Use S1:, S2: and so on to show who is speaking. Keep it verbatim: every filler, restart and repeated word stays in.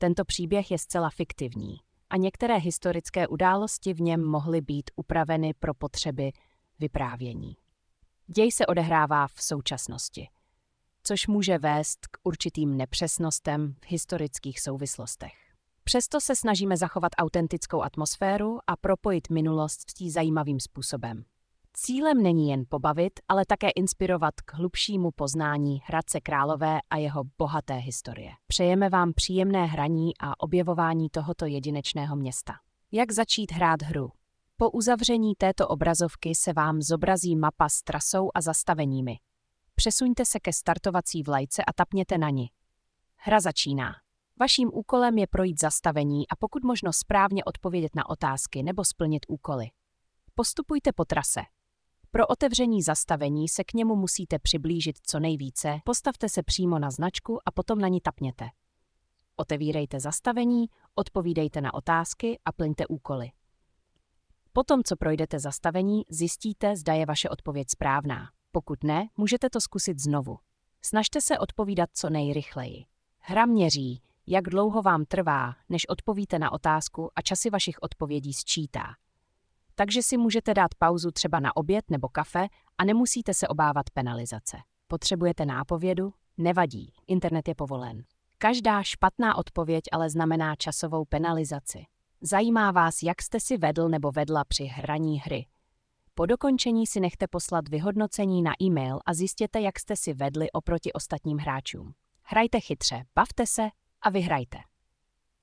S1: Tento příběh je zcela fiktivní a některé historické události v něm mohly být upraveny pro potřeby vyprávění. Děj se odehrává v současnosti, což může vést k určitým nepřesnostem v historických souvislostech. Přesto se snažíme zachovat autentickou atmosféru a propojit minulost s tím zajímavým způsobem. Cílem není jen pobavit, ale také inspirovat k hlubšímu poznání Hradce Králové a jeho bohaté historie. Přejeme vám příjemné hraní a objevování tohoto jedinečného města. Jak začít hrát hru? Po uzavření této obrazovky se vám zobrazí mapa s trasou a zastaveními. Přesuňte se ke startovací vlajce a tapněte na ni. Hra začíná. Vaším úkolem je projít zastavení a pokud možno správně odpovědět na otázky nebo splnit úkoly. Postupujte po trase. Pro otevření zastavení se k němu musíte přiblížit co nejvíce, postavte se přímo na značku a potom na ní tapněte. Otevírejte zastavení, odpovídejte na otázky a plňte úkoly. Potom, co projdete zastavení, zjistíte, zda je vaše odpověď správná. Pokud ne, můžete to zkusit znovu. Snažte se odpovídat co nejrychleji. Hra měří, jak dlouho vám trvá, než odpovíte na otázku a časy vašich odpovědí sčítá. Takže si můžete dát pauzu třeba na oběd nebo kafe a nemusíte se obávat penalizace. Potřebujete nápovědu? Nevadí, internet je povolen. Každá špatná odpověď ale znamená časovou penalizaci. Zajímá vás, jak jste si vedl nebo vedla při hraní hry. Po dokončení si nechte poslat vyhodnocení na e-mail a zjistěte, jak jste si vedli oproti ostatním hráčům. Hrajte chytře, bavte se a vyhrajte.